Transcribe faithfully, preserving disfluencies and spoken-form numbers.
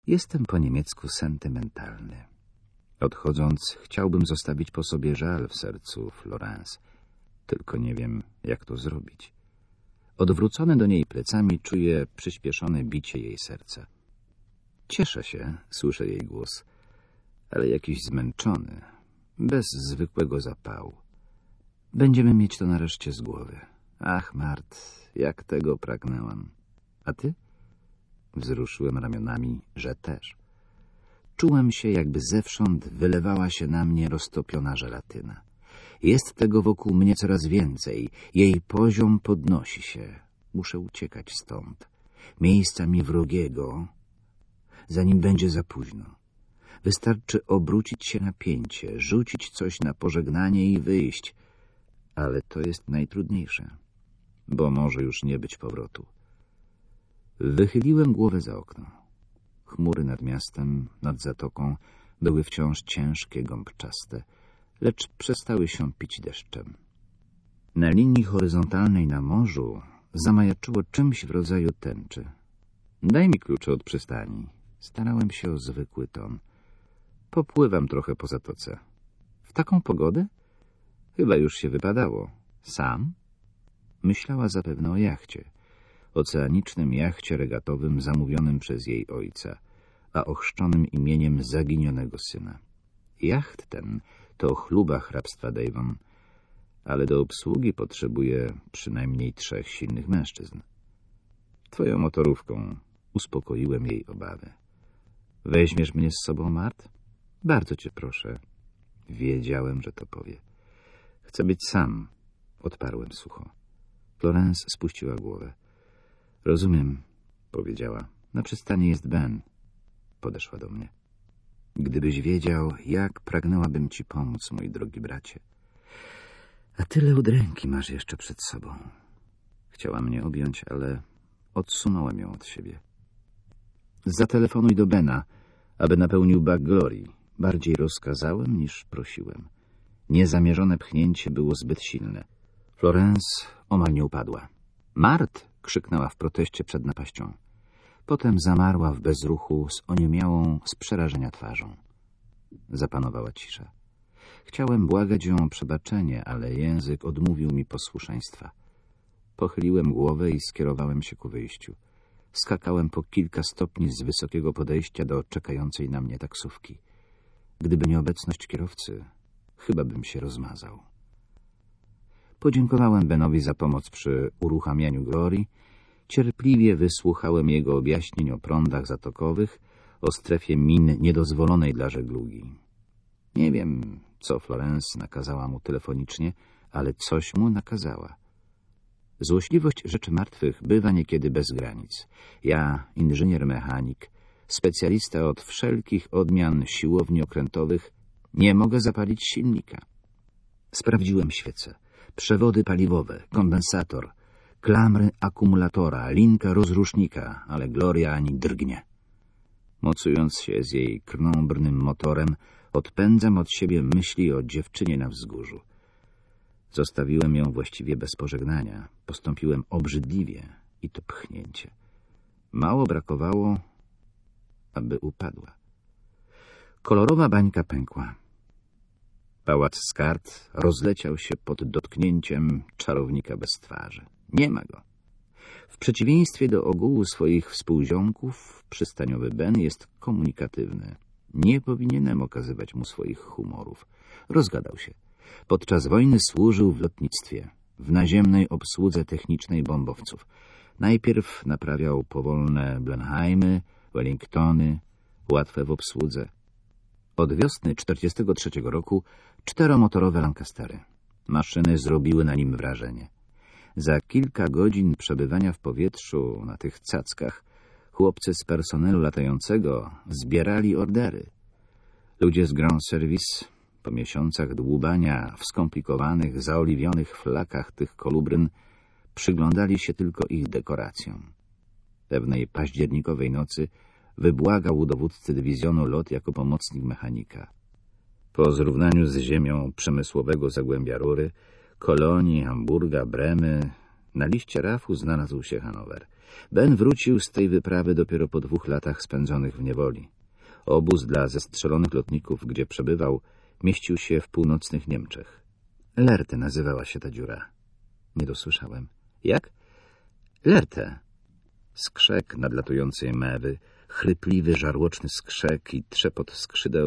Jestem po niemiecku sentymentalny. Odchodząc, chciałbym zostawić po sobie żal w sercu Florence. Tylko nie wiem, jak to zrobić. Odwrócony do niej plecami czuję przyspieszone bicie jej serca. Cieszę się, słyszę jej głos, ale jakiś zmęczony, bez zwykłego zapału. Będziemy mieć to nareszcie z głowy. Ach, Mart, jak tego pragnęłam. A ty? Wzruszyłem ramionami, że też. Czułem się, jakby zewsząd wylewała się na mnie roztopiona żelatyna. Jest tego wokół mnie coraz więcej. Jej poziom podnosi się. Muszę uciekać stąd. Miejsca mi wrogiego, zanim będzie za późno. Wystarczy obrócić się na pięcie, rzucić coś na pożegnanie i wyjść. Ale to jest najtrudniejsze, bo może już nie być powrotu. Wychyliłem głowę za okno. Chmury nad miastem, nad zatoką były wciąż ciężkie, gąbczaste, lecz przestały się pić deszczem. Na linii horyzontalnej na morzu zamajaczyło czymś w rodzaju tęczy. Daj mi klucze od przystani. Starałem się o zwykły ton. Popływam trochę po zatoce. W taką pogodę? Chyba już się wypadało. Sam? Myślała zapewne o jachcie. Oceanicznym jachcie regatowym zamówionym przez jej ojca, a ochrzczonym imieniem zaginionego syna. Jacht ten to chluba hrabstwa Devon, ale do obsługi potrzebuje przynajmniej trzech silnych mężczyzn. Twoją motorówką uspokoiłem jej obawy. Weźmiesz mnie z sobą, Mart? Bardzo cię proszę. Wiedziałem, że to powie. Chcę być sam, odparłem sucho. Florence spuściła głowę. Rozumiem, powiedziała. Na przystani jest Ben. Podeszła do mnie. Gdybyś wiedział, jak pragnęłabym ci pomóc, mój drogi bracie. A tyle udręki masz jeszcze przed sobą. Chciała mnie objąć, ale odsunąłem ją od siebie. Zatelefonuj do Bena, aby napełnił bak glorii. Bardziej rozkazałem niż prosiłem. Niezamierzone pchnięcie było zbyt silne. Florence omal nie upadła. Mart! Krzyknęła w proteście przed napaścią. Potem zamarła w bezruchu z oniemiałą z przerażenia twarzą. Zapanowała cisza. Chciałem błagać ją o przebaczenie, ale język odmówił mi posłuszeństwa. Pochyliłem głowę i skierowałem się ku wyjściu. Skakałem po kilka stopni z wysokiego podejścia do czekającej na mnie taksówki. Gdyby nie obecność kierowcy, chyba bym się rozmazał. Podziękowałem Benowi za pomoc przy uruchamianiu glorii. Cierpliwie wysłuchałem jego objaśnień o prądach zatokowych, o strefie min niedozwolonej dla żeglugi. Nie wiem, co Florence nakazała mu telefonicznie, ale coś mu nakazała. Złośliwość rzeczy martwych bywa niekiedy bez granic. Ja, inżynier mechanik, specjalista od wszelkich odmian siłowni okrętowych, nie mogę zapalić silnika. Sprawdziłem świece, przewody paliwowe, kondensator, klamry akumulatora, linka rozrusznika, ale Gloria ani drgnie. Mocując się z jej krnąbrnym motorem, odpędzam od siebie myśli o dziewczynie na wzgórzu. Zostawiłem ją właściwie bez pożegnania. Postąpiłem obrzydliwie i to pchnięcie. Mało brakowało, aby upadła. Kolorowa bańka pękła. Pałac z kart rozleciał się pod dotknięciem czarownika bez twarzy. Nie ma go. W przeciwieństwie do ogółu swoich współziomków, przystaniowy Ben jest komunikatywny. Nie powinienem okazywać mu swoich humorów. Rozgadał się. Podczas wojny służył w lotnictwie, w naziemnej obsłudze technicznej bombowców. Najpierw naprawiał powolne Blenheimy, Wellingtony, łatwe w obsłudze. Od wiosny czterdziestego trzeciego roku czteromotorowe Lancastery. Maszyny zrobiły na nim wrażenie. Za kilka godzin przebywania w powietrzu na tych cackach chłopcy z personelu latającego zbierali ordery. Ludzie z Grand Service po miesiącach dłubania w skomplikowanych, zaoliwionych flakach tych kolubryn przyglądali się tylko ich dekoracjom. Pewnej październikowej nocy wybłagał u dowódcy dywizjonu lot jako pomocnik mechanika. Po zrównaniu z ziemią przemysłowego zagłębia rury, Kolonii, Hamburga, Bremy, na liście rafu znalazł się Hanower. Ben wrócił z tej wyprawy dopiero po dwóch latach spędzonych w niewoli. Obóz dla zestrzelonych lotników, gdzie przebywał, mieścił się w północnych Niemczech. Lerte nazywała się ta dziura. Nie dosłyszałem. Jak? Lerte. Skrzek nadlatującej mewy, chrypliwy, żarłoczny skrzek i trzepot skrzydeł